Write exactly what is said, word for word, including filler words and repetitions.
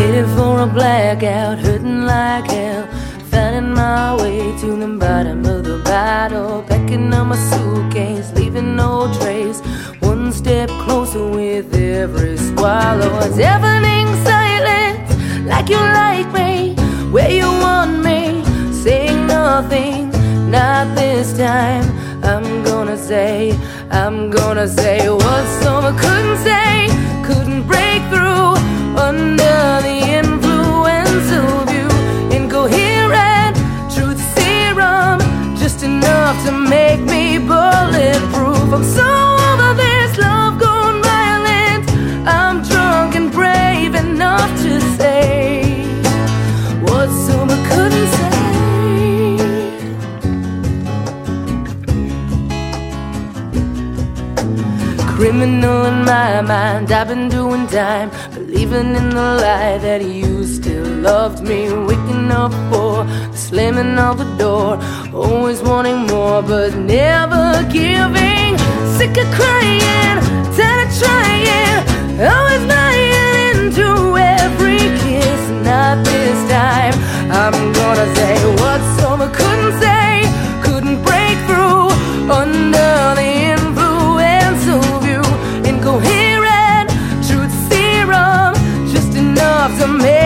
Waiting for a blackout, hurting like hell, finding my way to the bottom of the bottle, packing up my suitcase, leaving no trace, one step closer with every swallow. A deafening silence, like you like me, where you want me, saying nothing, not this time. I'm gonna say, I'm gonna say what someone couldn't say, couldn't break through under the influence of you. Incoherent truth serum, just enough to make me bulletproof. I'm so over this love gone violent, I'm drunk and brave enough to say what someone couldn't say. Criminal in my mind, I've been doing time, believing in the lie that you still loved me. Waking up for the slamming of the door, always wanting more but never giving. Sick of crying, tired of trying, always buying into every kiss. Not this time, I'm gonna say what someone couldn't say, couldn't break through under the influence of you. Incoherent truth serum, just enough to make